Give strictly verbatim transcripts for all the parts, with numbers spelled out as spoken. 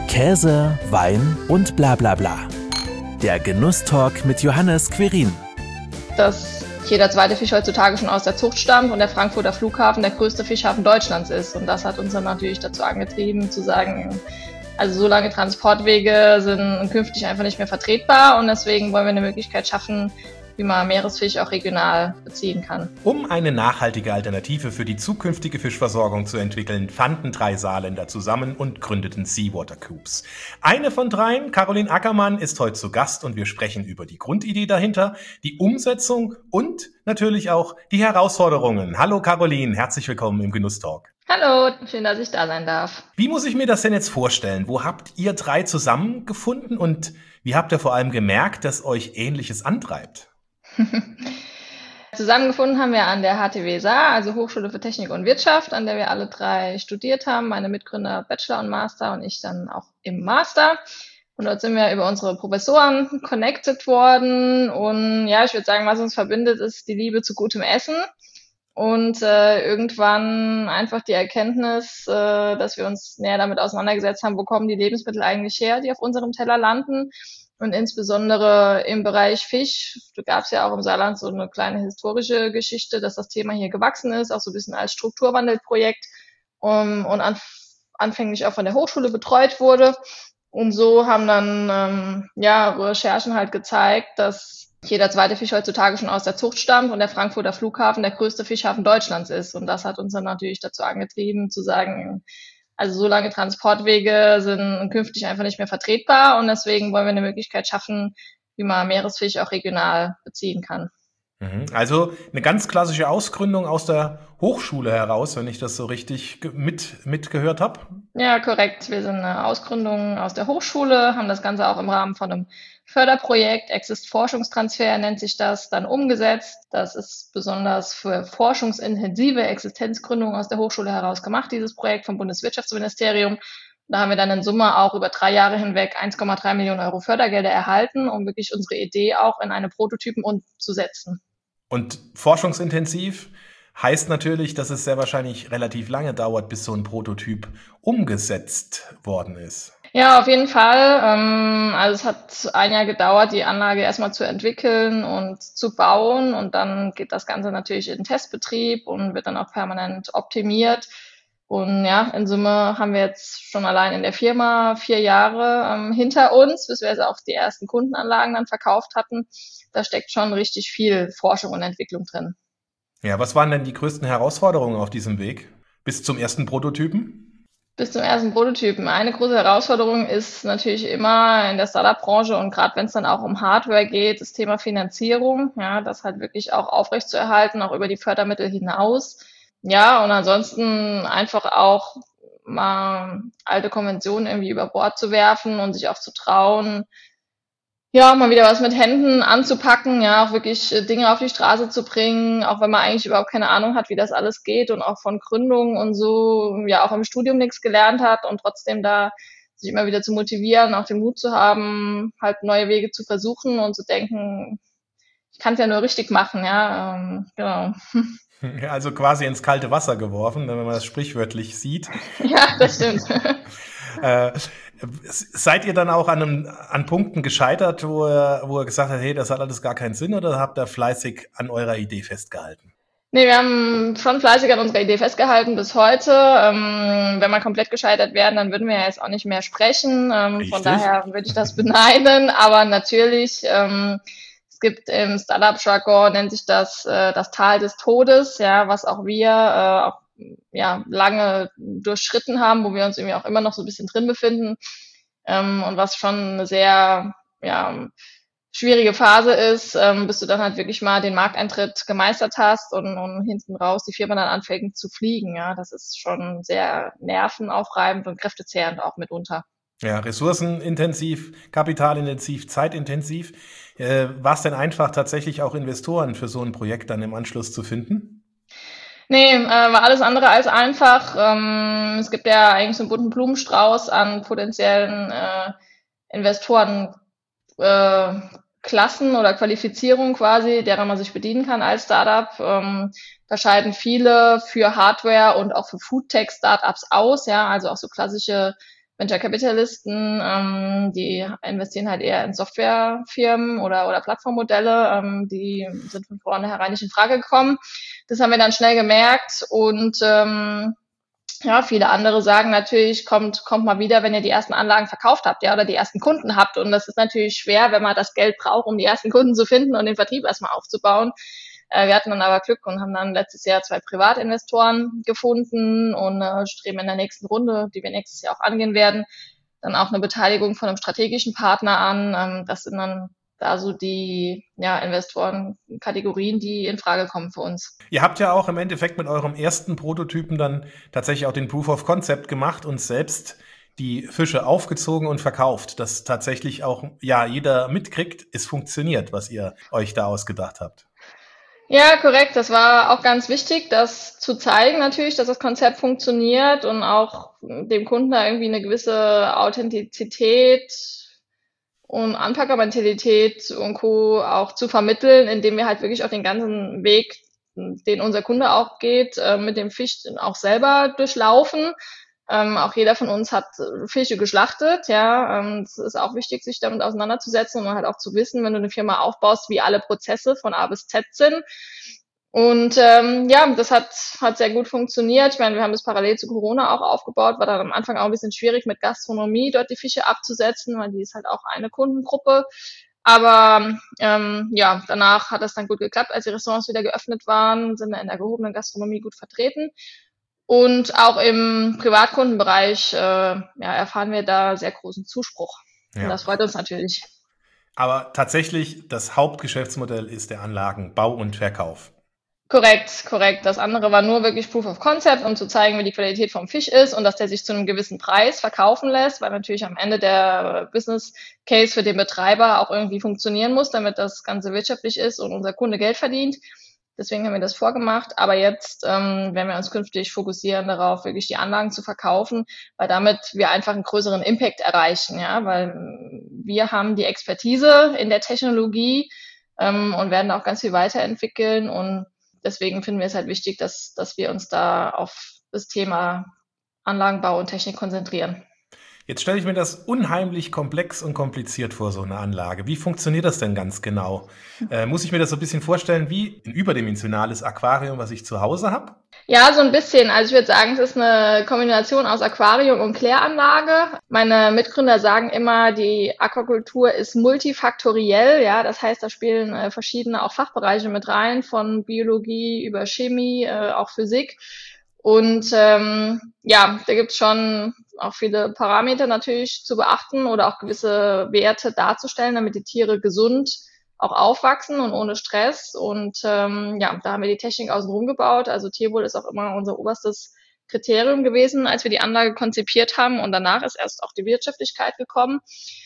Käse, Wein und bla bla bla. Der Genusstalk mit Johannes Querin. Dass jeder zweite Fisch heutzutage schon aus der Zucht stammt und der Frankfurter Flughafen der größte Fischhafen Deutschlands ist. Und das hat uns dann natürlich dazu angetrieben, zu sagen, also so lange Transportwege sind künftig einfach nicht mehr vertretbar und deswegen wollen wir eine Möglichkeit schaffen, wie man Meeresfisch auch regional beziehen kann. Um eine nachhaltige Alternative für die zukünftige Fischversorgung zu entwickeln, fanden drei Saarländer zusammen und gründeten Seawater Cubes. Eine von dreien, Caroline Ackermann, ist heute zu Gast und wir sprechen über die Grundidee dahinter, die Umsetzung und natürlich auch die Herausforderungen. Hallo Caroline, herzlich willkommen im Genusstalk. Hallo, schön, dass ich da sein darf. Wie muss ich mir das denn jetzt vorstellen? Wo habt ihr drei zusammengefunden und wie habt ihr vor allem gemerkt, dass euch Ähnliches antreibt? Zusammengefunden haben wir an der H T W Saar, also Hochschule für Technik und Wirtschaft, an der wir alle drei studiert haben. Meine Mitgründer Bachelor und Master und ich dann auch im Master. Und dort sind wir über unsere Professoren connected worden. Und ja, ich würde sagen, was uns verbindet, ist die Liebe zu gutem Essen. Und äh, irgendwann einfach die Erkenntnis, äh, dass wir uns näher damit auseinandergesetzt haben, wo kommen die Lebensmittel eigentlich her, die auf unserem Teller landen. Und insbesondere im Bereich Fisch, da gab es ja auch im Saarland so eine kleine historische Geschichte, dass das Thema hier gewachsen ist, auch so ein bisschen als Strukturwandelprojekt um, und anf- anfänglich auch von der Hochschule betreut wurde. Und so haben dann ähm, ja Recherchen halt gezeigt, dass jeder zweite Fisch heutzutage schon aus der Zucht stammt und der Frankfurter Flughafen der größte Fischhafen Deutschlands ist. Und das hat uns dann natürlich dazu angetrieben, zu sagen, also so lange Transportwege sind künftig einfach nicht mehr vertretbar und deswegen wollen wir eine Möglichkeit schaffen, wie man Meeresfisch auch regional beziehen kann. Also eine ganz klassische Ausgründung aus der Hochschule heraus, wenn ich das so richtig mit mitgehört habe. Ja, korrekt. Wir sind eine Ausgründung aus der Hochschule, haben das Ganze auch im Rahmen von einem Förderprojekt, Exist Forschungstransfer nennt sich das, dann umgesetzt. Das ist besonders für forschungsintensive Existenzgründungen aus der Hochschule heraus gemacht, dieses Projekt vom Bundeswirtschaftsministerium. Da haben wir dann in Summe auch über drei Jahre hinweg eins Komma drei Millionen Euro Fördergelder erhalten, um wirklich unsere Idee auch in eine Prototypen umzusetzen. Und forschungsintensiv heißt natürlich, dass es sehr wahrscheinlich relativ lange dauert, bis so ein Prototyp umgesetzt worden ist. Ja, auf jeden Fall. Also es hat ein Jahr gedauert, die Anlage erstmal zu entwickeln und zu bauen. Und dann geht das Ganze natürlich in den Testbetrieb und wird dann auch permanent optimiert. Und ja, in Summe haben wir jetzt schon allein in der Firma vier Jahre ähm, hinter uns, bis wir jetzt auch die ersten Kundenanlagen dann verkauft hatten. Da steckt schon richtig viel Forschung und Entwicklung drin. Ja, was waren denn die größten Herausforderungen auf diesem Weg bis zum ersten Prototypen? Bis zum ersten Prototypen. Eine große Herausforderung ist natürlich immer in der Startup-Branche und gerade wenn es dann auch um Hardware geht, das Thema Finanzierung, ja, das halt wirklich auch aufrechtzuerhalten, auch über die Fördermittel hinaus. Ja, und ansonsten einfach auch mal alte Konventionen irgendwie über Bord zu werfen und sich auch zu trauen, ja, mal wieder was mit Händen anzupacken, ja, auch wirklich Dinge auf die Straße zu bringen, auch wenn man eigentlich überhaupt keine Ahnung hat, wie das alles geht und auch von Gründung und so, ja, auch im Studium nichts gelernt hat und trotzdem da sich immer wieder zu motivieren, auch den Mut zu haben, halt neue Wege zu versuchen und zu denken, ich kann es ja nur richtig machen, ja, ähm, genau. Also quasi ins kalte Wasser geworfen, wenn man das sprichwörtlich sieht. Ja, das stimmt. äh, seid ihr dann auch an, einem, an Punkten gescheitert, wo ihr, wo ihr gesagt habt, hey, das hat alles gar keinen Sinn, oder habt ihr fleißig an eurer Idee festgehalten? Nee, wir haben schon fleißig an unserer Idee festgehalten bis heute. Ähm, wenn wir komplett gescheitert wären, dann würden wir ja jetzt auch nicht mehr sprechen. Ähm, von daher würde ich das beneiden. Aber natürlich, ähm, es gibt im Startup-Jargon, nennt sich das äh, das Tal des Todes, ja, was auch wir äh, auch ja lange durchschritten haben, wo wir uns irgendwie auch immer noch so ein bisschen drin befinden ähm, und was schon eine sehr ja schwierige Phase ist, ähm, bis du dann halt wirklich mal den Markteintritt gemeistert hast und, und hinten raus die Firma dann anfängt zu fliegen. Ja, das ist schon sehr nervenaufreibend und kräftezehrend auch mitunter. Ja, ressourcenintensiv, kapitalintensiv, zeitintensiv. Äh, war es denn einfach, tatsächlich auch Investoren für so ein Projekt dann im Anschluss zu finden? Nee, äh, war alles andere als einfach. Ähm, es gibt ja eigentlich so einen bunten Blumenstrauß an potenziellen äh, Investoren, äh, Klassen oder Qualifizierung quasi, derer man sich bedienen kann als Startup. Ähm, da scheiden viele für Hardware und auch für Foodtech-Startups aus, ja, also auch so klassische Venture-Kapitalisten, ähm, die investieren halt eher in Softwarefirmen oder, oder Plattformmodelle, ähm, die sind von vornherein nicht in Frage gekommen. Das haben wir dann schnell gemerkt und ähm, ja, viele andere sagen natürlich, kommt, kommt mal wieder, wenn ihr die ersten Anlagen verkauft habt, ja, oder die ersten Kunden habt. Und das ist natürlich schwer, wenn man das Geld braucht, um die ersten Kunden zu finden und den Vertrieb erstmal aufzubauen. Äh, wir hatten dann aber Glück und haben dann letztes Jahr zwei Privatinvestoren gefunden und äh, streben in der nächsten Runde, die wir nächstes Jahr auch angehen werden, dann auch eine Beteiligung von einem strategischen Partner an. Ähm, das sind dann da so die ja, Investorenkategorien, die in Frage kommen für uns. Ihr habt ja auch im Endeffekt mit eurem ersten Prototypen dann tatsächlich auch den Proof of Concept gemacht und selbst die Fische aufgezogen und verkauft, dass tatsächlich auch ja jeder mitkriegt, es funktioniert, was ihr euch da ausgedacht habt. Ja, korrekt. Das war auch ganz wichtig, das zu zeigen natürlich, dass das Konzept funktioniert und auch dem Kunden da irgendwie eine gewisse Authentizität und Anpackermentalität und Co. auch zu vermitteln, indem wir halt wirklich auch den ganzen Weg, den unser Kunde auch geht, mit dem Fisch auch selber durchlaufen. Ähm, auch jeder von uns hat Fische geschlachtet, ja. Ähm, es ist auch wichtig, sich damit auseinanderzusetzen und halt auch zu wissen, wenn du eine Firma aufbaust, wie alle Prozesse von A bis Z sind. Und ähm, ja, das hat hat sehr gut funktioniert. Ich meine, wir haben das parallel zu Corona auch aufgebaut, war dann am Anfang auch ein bisschen schwierig mit Gastronomie dort die Fische abzusetzen, weil die ist halt auch eine Kundengruppe. Aber ähm, ja, danach hat es dann gut geklappt, als die Restaurants wieder geöffnet waren, sind wir in der gehobenen Gastronomie gut vertreten. Und auch im Privatkundenbereich äh, ja, erfahren wir da sehr großen Zuspruch. Ja. Und das freut uns natürlich. Aber tatsächlich, das Hauptgeschäftsmodell ist der Anlagenbau und Verkauf. Korrekt, korrekt. Das andere war nur wirklich Proof of Concept, um zu zeigen, wie die Qualität vom Fisch ist und dass der sich zu einem gewissen Preis verkaufen lässt, weil natürlich am Ende der Business Case für den Betreiber auch irgendwie funktionieren muss, damit das Ganze wirtschaftlich ist und unser Kunde Geld verdient. Deswegen haben wir das vorgemacht. Aber jetzt ähm, werden wir uns künftig fokussieren darauf, wirklich die Anlagen zu verkaufen, weil damit wir einfach einen größeren Impact erreichen, ja, weil wir haben die Expertise in der Technologie ähm, und werden auch ganz viel weiterentwickeln und deswegen finden wir es halt wichtig, dass, dass wir uns da auf das Thema Anlagenbau und Technik konzentrieren. Jetzt stelle ich mir das unheimlich komplex und kompliziert vor, so eine Anlage. Wie funktioniert das denn ganz genau? Äh, muss ich mir das so ein bisschen vorstellen wie ein überdimensionales Aquarium, was ich zu Hause habe? Ja, so ein bisschen. Also ich würde sagen, es ist eine Kombination aus Aquarium und Kläranlage. Meine Mitgründer sagen immer, die Aquakultur ist multifaktoriell. Ja, das heißt, da spielen äh, verschiedene auch Fachbereiche mit rein, von Biologie über Chemie, äh, auch Physik. Und ähm, ja, da gibt's schon auch viele Parameter natürlich zu beachten oder auch gewisse Werte darzustellen, damit die Tiere gesund auch aufwachsen und ohne Stress. Und ähm, ja, da haben wir die Technik außenrum gebaut. Also Tierwohl ist auch immer unser oberstes Kriterium gewesen, als wir die Anlage konzipiert haben. Und danach ist erst auch die Wirtschaftlichkeit gekommen.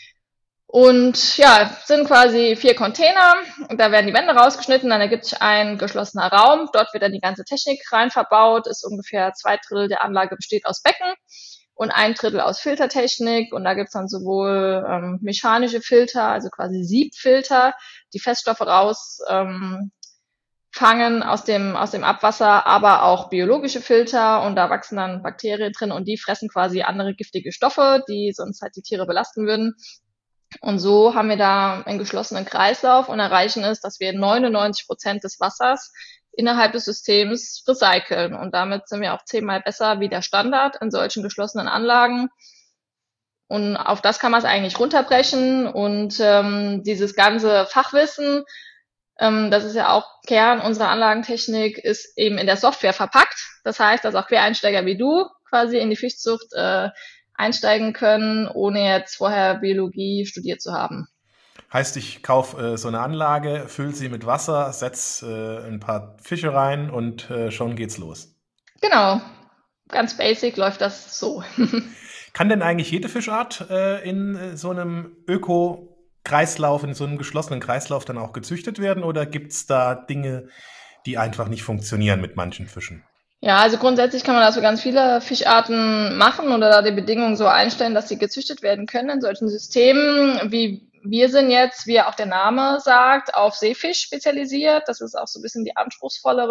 Und ja, sind quasi vier Container. Da werden die Wände rausgeschnitten, dann ergibt sich ein geschlossener Raum. Dort wird dann die ganze Technik rein verbaut. Ist ungefähr zwei Drittel der Anlage besteht aus Becken und ein Drittel aus Filtertechnik. Und da gibt's dann sowohl ähm, mechanische Filter, also quasi Siebfilter, die Feststoffe raus ähm, fangen aus dem aus dem Abwasser, aber auch biologische Filter. Und da wachsen dann Bakterien drin und die fressen quasi andere giftige Stoffe, die sonst halt die Tiere belasten würden. Und so haben wir da einen geschlossenen Kreislauf und erreichen es, dass wir neunundneunzig Prozent des Wassers innerhalb des Systems recyceln. Und damit sind wir auch zehnmal besser wie der Standard in solchen geschlossenen Anlagen. Und auf das kann man es eigentlich runterbrechen. Und ähm, dieses ganze Fachwissen, ähm, das ist ja auch Kern unserer Anlagentechnik, ist eben in der Software verpackt. Das heißt, dass auch Quereinsteiger wie du quasi in die Fischzucht äh, einsteigen können, ohne jetzt vorher Biologie studiert zu haben. Heißt, ich kaufe äh, so eine Anlage, fülle sie mit Wasser, setze äh, ein paar Fische rein und äh, schon geht's los. Genau, ganz basic läuft das so. Kann denn eigentlich jede Fischart äh, in äh, so einem Öko-Kreislauf, in so einem geschlossenen Kreislauf dann auch gezüchtet werden oder gibt's da Dinge, die einfach nicht funktionieren mit manchen Fischen? Ja, also grundsätzlich kann man da so ganz viele Fischarten machen oder da die Bedingungen so einstellen, dass sie gezüchtet werden können in solchen Systemen. Wie wir sind jetzt, wie auch der Name sagt, auf Seefisch spezialisiert. Das ist auch so ein bisschen die anspruchsvollere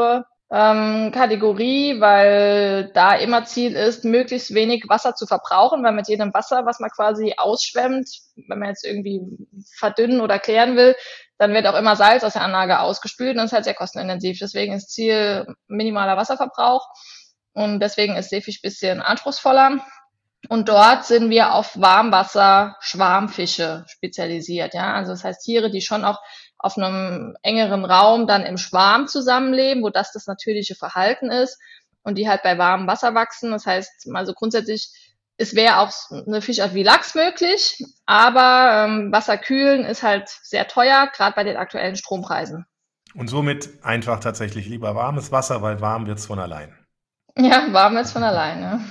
ähm, Kategorie, weil da immer Ziel ist, möglichst wenig Wasser zu verbrauchen, weil mit jedem Wasser, was man quasi ausschwemmt, wenn man jetzt irgendwie verdünnen oder klären will, dann wird auch immer Salz aus der Anlage ausgespült und das ist halt sehr kostenintensiv. Deswegen ist Ziel minimaler Wasserverbrauch und deswegen ist Seefisch ein bisschen anspruchsvoller. Und dort sind wir auf Warmwasser-Schwarmfische spezialisiert, ja. Also das heißt Tiere, die schon auch auf einem engeren Raum dann im Schwarm zusammenleben, wo das das natürliche Verhalten ist und die halt bei warmem Wasser wachsen. Das heißt, also grundsätzlich, es wäre auch eine Fischart wie Lachs möglich, aber ähm, Wasser kühlen ist halt sehr teuer, gerade bei den aktuellen Strompreisen. Und somit einfach tatsächlich lieber warmes Wasser, weil warm wird's von allein. Ja, warm wird's von alleine.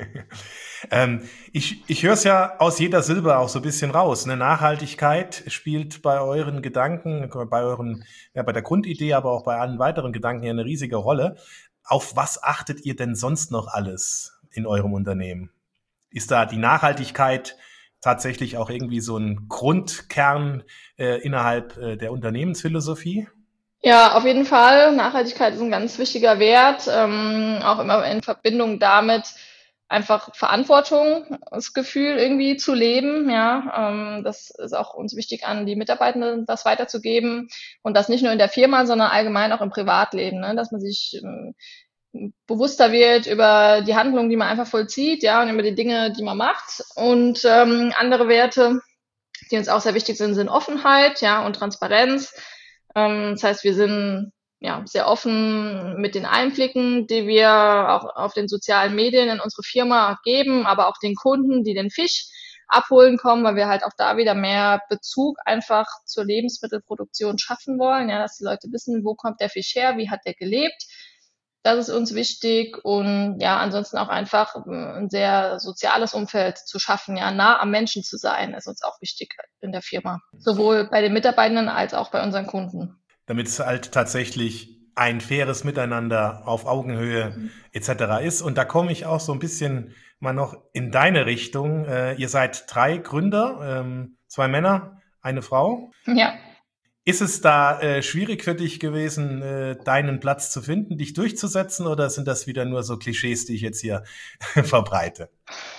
ähm, ich ich höre es ja aus jeder Silbe auch so ein bisschen raus. Ne? Nachhaltigkeit spielt bei euren Gedanken, bei euren, ja, bei der Grundidee, aber auch bei allen weiteren Gedanken ja eine riesige Rolle. Auf was achtet ihr denn sonst noch alles in eurem Unternehmen? Ist da die Nachhaltigkeit tatsächlich auch irgendwie so ein Grundkern äh, innerhalb äh, der Unternehmensphilosophie? Ja, auf jeden Fall. Nachhaltigkeit ist ein ganz wichtiger Wert, ähm, auch immer in Verbindung damit, einfach Verantwortungsgefühl irgendwie zu leben, ja. Ähm, das ist auch uns wichtig, an die Mitarbeitenden das weiterzugeben und das nicht nur in der Firma, sondern allgemein auch im Privatleben, ne? Dass man sich ähm, bewusster wird über die Handlungen, die man einfach vollzieht, ja, und über die Dinge, die man macht. Und ähm, andere Werte, die uns auch sehr wichtig sind, sind Offenheit, ja, und Transparenz. Ähm, das heißt, wir sind ja sehr offen mit den Einblicken, die wir auch auf den sozialen Medien in unsere Firma geben, aber auch den Kunden, die den Fisch abholen kommen, weil wir halt auch da wieder mehr Bezug einfach zur Lebensmittelproduktion schaffen wollen, ja, dass die Leute wissen, wo kommt der Fisch her, wie hat der gelebt. Das ist uns wichtig und ja, ansonsten auch einfach ein sehr soziales Umfeld zu schaffen, ja, nah am Menschen zu sein, ist uns auch wichtig in der Firma. Sowohl bei den Mitarbeitenden als auch bei unseren Kunden. Damit es halt tatsächlich ein faires Miteinander auf Augenhöhe mhm. et cetera ist. Und da komme ich auch so ein bisschen mal noch in deine Richtung. Äh, ihr seid drei Gründer, ähm, zwei Männer, eine Frau. Ja. Ist es da äh, schwierig für dich gewesen, äh, deinen Platz zu finden, dich durchzusetzen, oder sind das wieder nur so Klischees, die ich jetzt hier verbreite?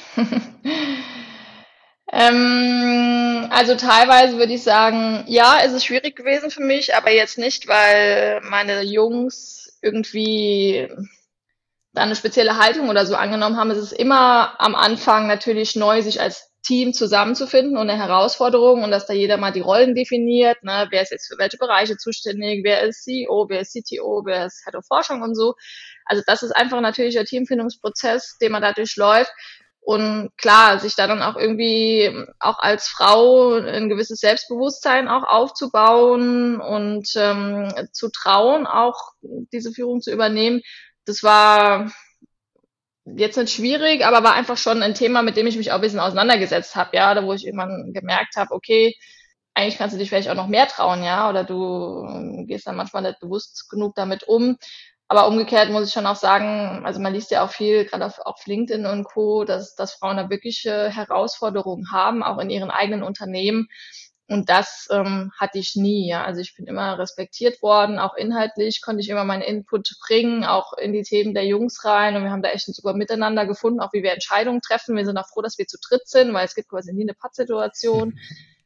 ähm, also teilweise würde ich sagen, ja, es ist schwierig gewesen für mich, aber jetzt nicht, weil meine Jungs irgendwie da eine spezielle Haltung oder so angenommen haben. Es ist immer am Anfang natürlich neu, sich als Team zusammenzufinden und eine Herausforderung und dass da jeder mal die Rollen definiert, ne, wer ist jetzt für welche Bereiche zuständig, wer ist C E O, wer ist C T O, wer ist Head of Forschung und so. Also das ist einfach natürlich ein Teamfindungsprozess, den man da durchläuft. Und klar, sich da dann auch irgendwie auch als Frau ein gewisses Selbstbewusstsein auch aufzubauen und ähm, zu trauen, auch diese Führung zu übernehmen, das war jetzt nicht schwierig, aber war einfach schon ein Thema, mit dem ich mich auch ein bisschen auseinandergesetzt habe, ja, da wo ich irgendwann gemerkt habe, okay, eigentlich kannst du dich vielleicht auch noch mehr trauen, ja, oder du gehst dann manchmal nicht bewusst genug damit um. Aber umgekehrt muss ich schon auch sagen, also man liest ja auch viel, gerade auf, auf LinkedIn und Co., dass, dass Frauen da wirkliche Herausforderungen haben, auch in ihren eigenen Unternehmen. Und das ähm, hatte ich nie, ja. Also ich bin immer respektiert worden, auch inhaltlich konnte ich immer meinen Input bringen, auch in die Themen der Jungs rein. Und wir haben da echt ein super Miteinander gefunden, auch wie wir Entscheidungen treffen. Wir sind auch froh, dass wir zu dritt sind, weil es gibt quasi nie eine Pattsituation.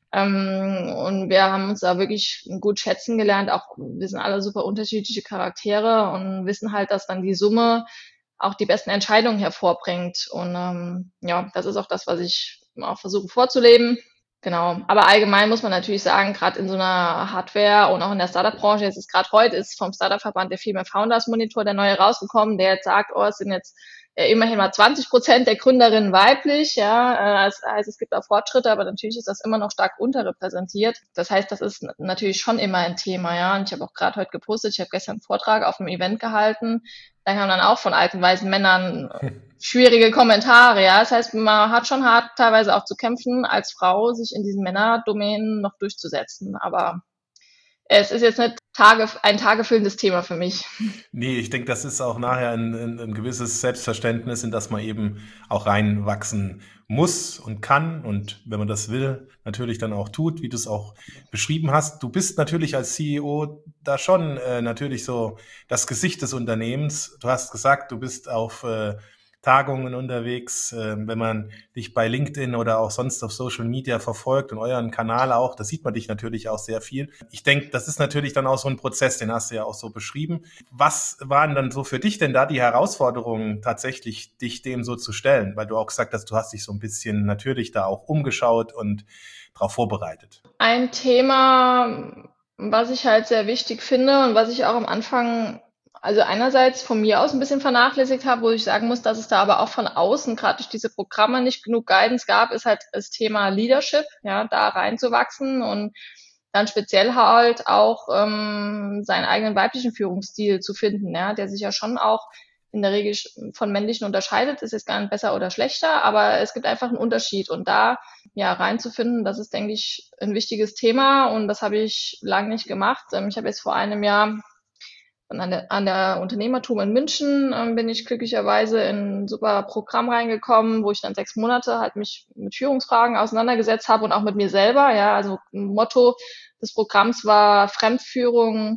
ähm, und wir haben uns da wirklich gut schätzen gelernt. Auch wir sind alle super unterschiedliche Charaktere und wissen halt, dass dann die Summe auch die besten Entscheidungen hervorbringt. Und ähm, ja, das ist auch das, was ich auch versuche vorzuleben. Genau, aber allgemein muss man natürlich sagen, gerade in so einer Hardware und auch in der Startup-Branche, jetzt ist gerade heute ist vom Startup-Verband der Female Founders Monitor der neue rausgekommen, der jetzt sagt, oh, es sind jetzt äh, immerhin mal zwanzig Prozent der Gründerinnen weiblich, ja, äh, das heißt, es gibt auch Fortschritte, aber natürlich ist das immer noch stark unterrepräsentiert. Das heißt, das ist natürlich schon immer ein Thema, ja. Und ich habe auch gerade heute gepostet, ich habe gestern einen Vortrag auf einem Event gehalten, da kamen dann auch von alten weißen Männern schwierige Kommentare, ja. Das heißt, man hat schon hart teilweise auch zu kämpfen, als Frau sich in diesen Männerdomänen noch durchzusetzen. Aber es ist jetzt nicht Tage, ein tagefüllendes Thema für mich. Nee, ich denke, das ist auch nachher ein, ein, ein gewisses Selbstverständnis, in das man eben auch reinwachsen muss und kann und wenn man das will, natürlich dann auch tut, wie du es auch beschrieben hast. Du bist natürlich als C E O da schon äh, natürlich so das Gesicht des Unternehmens. Du hast gesagt, du bist auf äh, Tagungen unterwegs, äh, wenn man dich bei LinkedIn oder auch sonst auf Social Media verfolgt und euren Kanal auch, da sieht man dich natürlich auch sehr viel. Ich denke, das ist natürlich dann auch so ein Prozess, den hast du ja auch so beschrieben. Was waren dann so für dich denn da die Herausforderungen, tatsächlich dich dem so zu stellen? Weil du auch gesagt hast, du hast dich so ein bisschen natürlich da auch umgeschaut und darauf vorbereitet. Ein Thema, was ich halt sehr wichtig finde und was ich auch am Anfang, also einerseits von mir aus ein bisschen vernachlässigt habe, wo ich sagen muss, dass es da aber auch von außen, gerade durch diese Programme, nicht genug Guidance gab, ist halt das Thema Leadership, ja, da reinzuwachsen und dann speziell halt auch ähm, seinen eigenen weiblichen Führungsstil zu finden, ja, der sich ja schon auch in der Regel von männlichen unterscheidet, ist jetzt gar nicht besser oder schlechter, aber es gibt einfach einen Unterschied und da ja reinzufinden, das ist, denke ich, ein wichtiges Thema und das habe ich lange nicht gemacht. Ähm, Ich habe jetzt vor einem Jahr an der, an der Unternehmertum in München ähm, bin ich glücklicherweise in ein super Programm reingekommen, wo ich dann sechs Monate halt mich mit Führungsfragen auseinandergesetzt habe und auch mit mir selber. Ja, also ein Motto des Programms war Fremdführung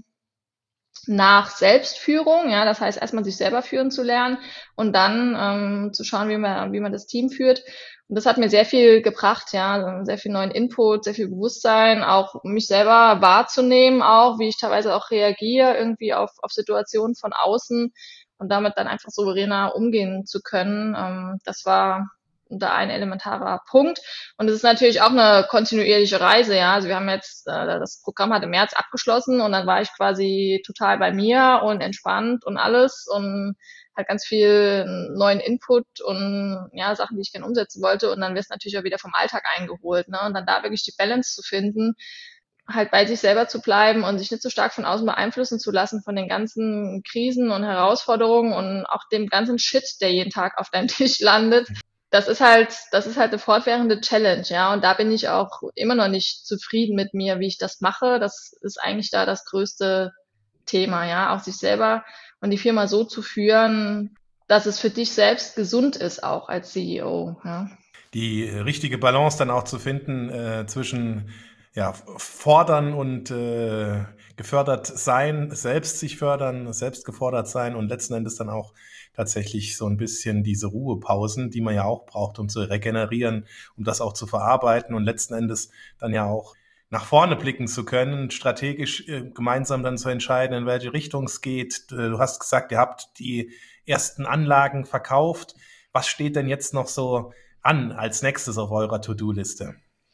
nach Selbstführung, ja, das heißt erstmal sich selber führen zu lernen und dann ähm, zu schauen, wie man, wie man das Team führt. Und das hat mir sehr viel gebracht, ja, also sehr viel neuen Input, sehr viel Bewusstsein, auch mich selber wahrzunehmen, auch wie ich teilweise auch reagiere irgendwie auf, auf Situationen von außen und damit dann einfach souveräner umgehen zu können. Ähm, das war da ein elementarer Punkt. Und es ist natürlich auch eine kontinuierliche Reise, ja. Also wir haben jetzt, äh, das Programm hat im März abgeschlossen und dann war ich quasi total bei mir und entspannt und alles und halt ganz viel neuen Input und ja, Sachen, die ich gerne umsetzen wollte. Und dann wirst du natürlich auch wieder vom Alltag eingeholt, ne? Und dann da wirklich die Balance zu finden, halt bei sich selber zu bleiben und sich nicht so stark von außen beeinflussen zu lassen von den ganzen Krisen und Herausforderungen und auch dem ganzen Shit, der jeden Tag auf deinem Tisch landet. Das ist halt, das ist halt eine fortwährende Challenge, ja. Und da bin ich auch immer noch nicht zufrieden mit mir, wie ich das mache. Das ist eigentlich da das größte Thema, ja. Auch sich selber und die Firma so zu führen, dass es für dich selbst gesund ist, auch als C E O, ja. Die richtige Balance dann auch zu finden äh, zwischen ja, fordern und äh, gefördert sein, selbst sich fördern, selbst gefordert sein und letzten Endes dann auch tatsächlich so ein bisschen diese Ruhepausen, die man ja auch braucht, um zu regenerieren, um das auch zu verarbeiten und letzten Endes dann ja auch nach vorne blicken zu können, strategisch äh, gemeinsam dann zu entscheiden, in welche Richtung es geht. Du hast gesagt, ihr habt die ersten Anlagen verkauft. Was steht denn jetzt noch so an als nächstes auf eurer To-Do-Liste?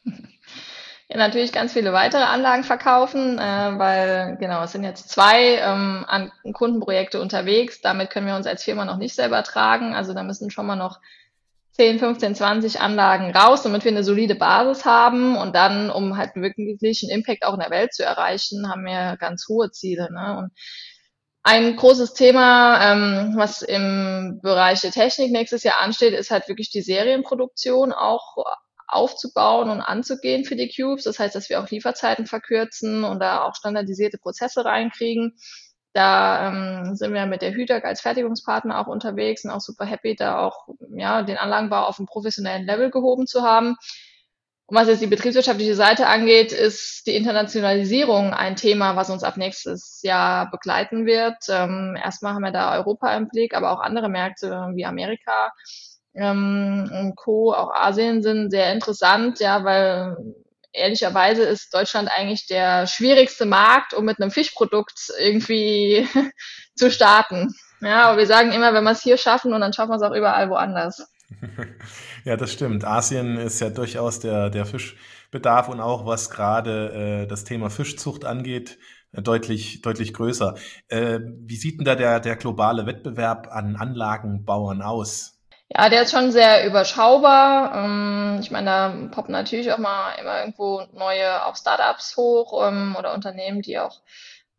Ja, natürlich ganz viele weitere Anlagen verkaufen, äh, weil genau, es sind jetzt zwei ähm, an Kundenprojekte unterwegs. Damit können wir uns als Firma noch nicht selber tragen. Also da müssen schon mal noch zehn, fünfzehn, zwanzig Anlagen raus, damit wir eine solide Basis haben. Und dann, um halt wirklich einen Impact auch in der Welt zu erreichen, haben wir ganz hohe Ziele, ne? Und ein großes Thema, ähm, was im Bereich der Technik nächstes Jahr ansteht, ist halt wirklich die Serienproduktion auch aufzubauen und anzugehen für die Cubes. Das heißt, dass wir auch Lieferzeiten verkürzen und da auch standardisierte Prozesse reinkriegen. Da ähm, sind wir mit der Hütag als Fertigungspartner auch unterwegs und auch super happy, da auch ja den Anlagenbau auf einem professionellen Level gehoben zu haben. Und was jetzt die betriebswirtschaftliche Seite angeht, ist die Internationalisierung ein Thema, was uns ab nächstes Jahr begleiten wird. Ähm, erstmal haben wir da Europa im Blick, aber auch andere Märkte wie Amerika ähm, und Co., auch Asien sind sehr interessant, ja, weil ehrlicherweise ist Deutschland eigentlich der schwierigste Markt, um mit einem Fischprodukt irgendwie zu starten. Ja, aber wir sagen immer, wenn wir es hier schaffen, und dann schaffen wir es auch überall woanders. Ja, das stimmt. Asien ist ja durchaus der, der Fischbedarf und auch was gerade äh, das Thema Fischzucht angeht, äh, deutlich, deutlich größer. Äh, wie sieht denn da der, der globale Wettbewerb an Anlagenbauern aus? Ja, der ist schon sehr überschaubar. Ähm, ich meine, da poppen natürlich auch mal immer irgendwo neue auch Startups hoch ähm, oder Unternehmen, die auch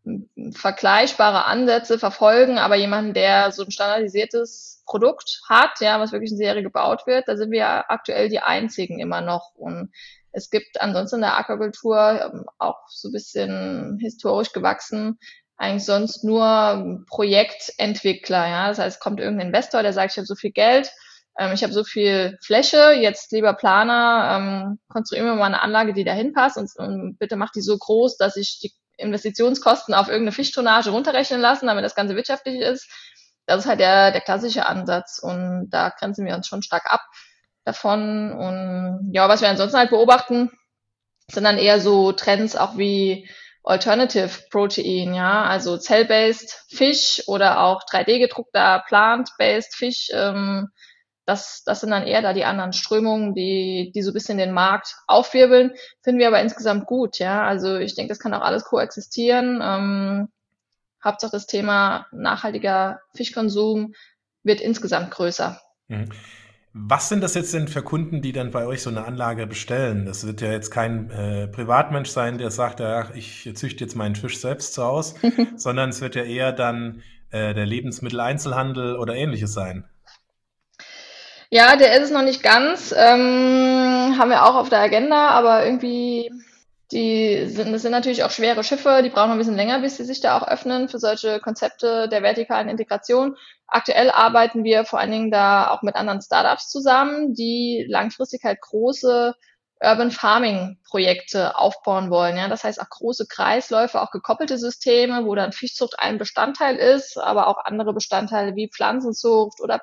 vergleichbare Ansätze verfolgen, aber jemanden, der so ein standardisiertes Produkt hat, ja, was wirklich in Serie gebaut wird, da sind wir aktuell die einzigen immer noch. Und es gibt ansonsten in der Aquakultur auch so ein bisschen historisch gewachsen, eigentlich sonst nur Projektentwickler, ja. Das heißt, es kommt irgendein Investor, der sagt, ich habe so viel Geld, ähm, ich habe so viel Fläche, jetzt lieber Planer, ähm, konstruieren wir mal eine Anlage, die dahin passt und, und bitte macht die so groß, dass ich die Investitionskosten auf irgendeine Fischtonnage runterrechnen lassen, damit das Ganze wirtschaftlich ist. Das ist halt der, der klassische Ansatz und da grenzen wir uns schon stark ab davon. Und ja, was wir ansonsten halt beobachten, sind dann eher so Trends auch wie Alternative Protein, ja, also Cell-based Fisch oder auch drei D gedruckter Plant-based Fisch. Ähm, das, das sind dann eher da die anderen Strömungen, die, die so ein bisschen den Markt aufwirbeln. Finden wir aber insgesamt gut, ja. Also ich denke, das kann auch alles koexistieren. Ähm, Hauptsache das Thema nachhaltiger Fischkonsum wird insgesamt größer. Mhm. Was sind das jetzt denn für Kunden, die dann bei euch so eine Anlage bestellen? Das wird ja jetzt kein äh, Privatmensch sein, der sagt, ja, ich züchte jetzt meinen Fisch selbst zu Hause, sondern es wird ja eher dann äh, der Lebensmitteleinzelhandel oder Ähnliches sein. Ja, der ist es noch nicht ganz. Ähm, haben wir auch auf der Agenda, aber irgendwie, die sind, das sind natürlich auch schwere Schiffe, die brauchen noch ein bisschen länger, bis sie sich da auch öffnen für solche Konzepte der vertikalen Integration. Aktuell arbeiten wir vor allen Dingen da auch mit anderen Startups zusammen, die langfristig halt große Urban Farming Projekte aufbauen wollen. Ja, das heißt auch große Kreisläufe, auch gekoppelte Systeme, wo dann Fischzucht ein Bestandteil ist, aber auch andere Bestandteile wie Pflanzenzucht oder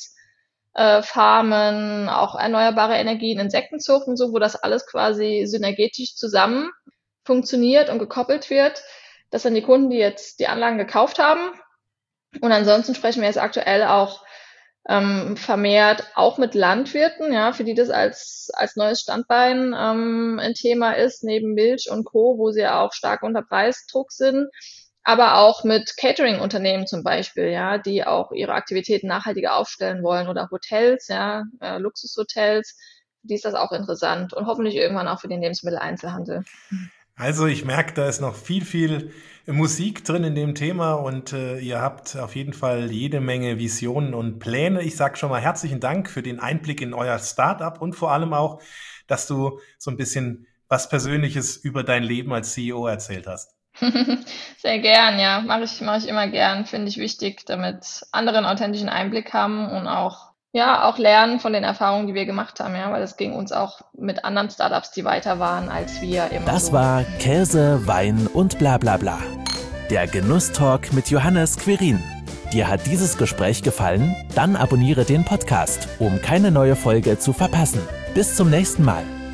Pilzfarmen, auch erneuerbare Energien, Insektenzucht und so, wo das alles quasi synergetisch zusammen funktioniert und gekoppelt wird. Das sind die Kunden, die jetzt die Anlagen gekauft haben. Und ansonsten sprechen wir jetzt aktuell auch ähm, vermehrt auch mit Landwirten, ja, für die das als als neues Standbein ähm, ein Thema ist, neben Milch und Co., wo sie ja auch stark unter Preisdruck sind, aber auch mit Catering-Unternehmen zum Beispiel, ja, die auch ihre Aktivitäten nachhaltiger aufstellen wollen oder Hotels, ja, äh, Luxushotels, für die ist das auch interessant und hoffentlich irgendwann auch für den Lebensmitteleinzelhandel. Also ich merke, da ist noch viel, viel Musik drin in dem Thema und äh, ihr habt auf jeden Fall jede Menge Visionen und Pläne. Ich sage schon mal herzlichen Dank für den Einblick in euer Startup und vor allem auch, dass du so ein bisschen was Persönliches über dein Leben als C E O erzählt hast. Sehr gern, ja. Mache ich, mache ich immer gern. Finde ich wichtig, damit andere einen authentischen Einblick haben und auch ja, auch lernen von den Erfahrungen, die wir gemacht haben, ja, weil das ging uns auch mit anderen Startups, die weiter waren als wir immer. Das so. war Käse, Wein und bla bla bla. Der Genusstalk mit Johannes Quirin. Dir hat dieses Gespräch gefallen? Dann abonniere den Podcast, um keine neue Folge zu verpassen. Bis zum nächsten Mal.